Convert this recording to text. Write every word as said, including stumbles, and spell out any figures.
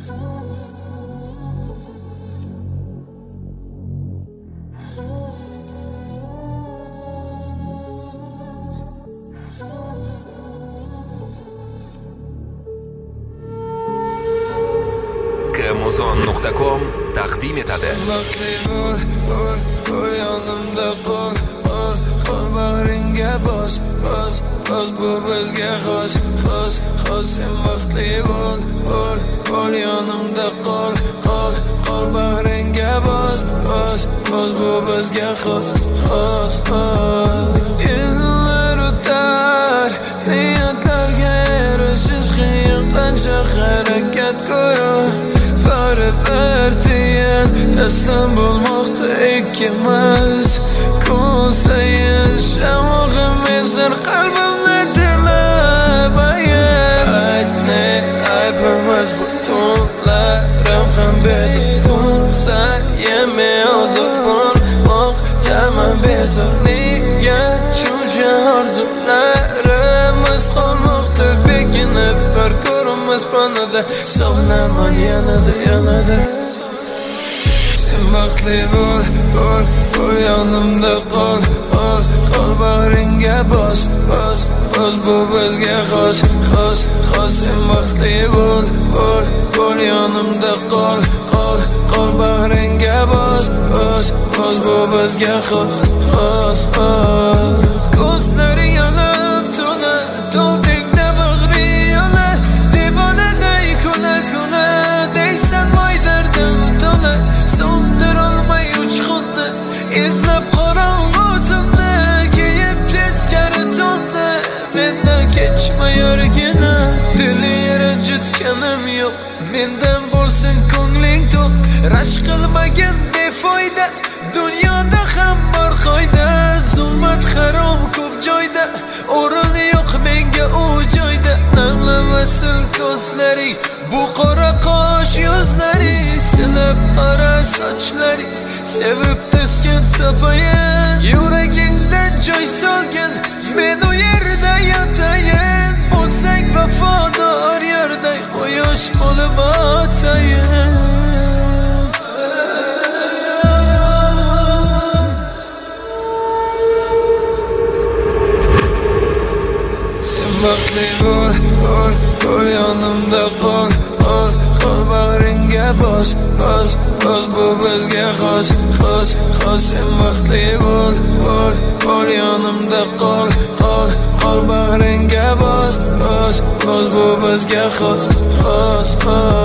Muzon nuqta com taqdim etadi. Vaqtli bo'l, bo'l, bo'l yonimda qol, qol, qol bag'ringga bos, bos, bos bu bizga xos, xos, xos sen vaqtli bo'l, bo'l, bo'l yonimda qol, qol, qol bag'ringga bos, bos, bos bu bizga xos, xos, xos. Yillar o'tar, niyatlarga erishish qiyin, qancha harakat ko'rib partiyan taslim bo'lmoqda ikkimiz kun sayin shamog'im esir qalbimni terlab aytne aybimiz bu tunlarim ham betun sayin men ozod bo'lmoqdaman bezor nega shuncha orzularimiz qolmoqda bekinib bir ko'rinmas panada sog'naman yanada yanada sen vaqtli bo'l bo'l bo'l yonimda qol qol qol bag'ringga bos bos bos bu bizga xos xos xos sen vaqtli bo'l bo'l bo'l yonimda qol qol qol bag'ringga bos bos bos bu bizga xos xos xos ko'zlari yonib to'la to'ldingda bag'ri yola devonaday kula kula deysan voy dardim to'la so'ndirolmay uchqunni izlab qorong'u tunni kiyib teskari tonni mendan kechmayorgina dili ranjitganim yo'q mendan bo'lsin ko'ngling to'q rashk qilmagin befoyda dunyoda ham bor qoida zulmat harom ko'p joyda o'rin yo'q menga u joyda namlamasin ko'zlaring bu qora qosh yuzlaring silab qora sochlaring sevib taskin topayin yuragingdan joy solgin men u yerda yotayin bo'lsang vafodor yerday quyosh bo'lib otayin vaqtli bo'l, bo'l, bo'l yonimda qol, qol, qol bag'ringga bos, bos, bos bu bizga xos, xos, xos sen vaqtli bo'l, bo'l, bo'l yonimda qol, qol, qol bag'ringga bos, bos, bos bu bizga xos, xos, xos